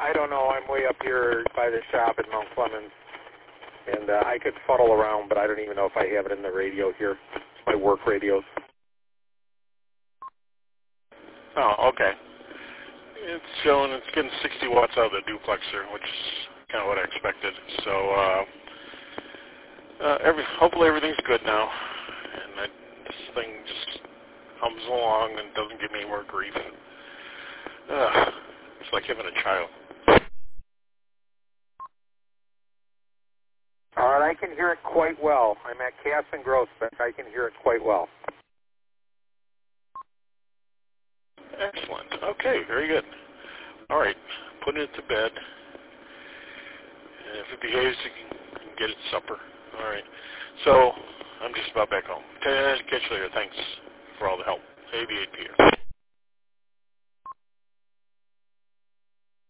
I don't know. I'm way up here by the shop at Mount Clemens, and I could fuddle around, but I don't even know if I have it in the radio here. It's my work radios. Oh, okay. It's showing it's getting 60 watts out of the duplexer, which is kind of what I expected. So hopefully everything's good now, and this thing just hums along and doesn't give me any more grief. It's like having a child. All right, I can hear it quite well. I'm at Cass and Groesbeck. I can hear it quite well. Excellent. Okay, very good. All right, putting it to bed. And if it behaves, you can get its supper. All right. So I'm just about back home. Catch you later. Thanks for all the help. AV8 Peter.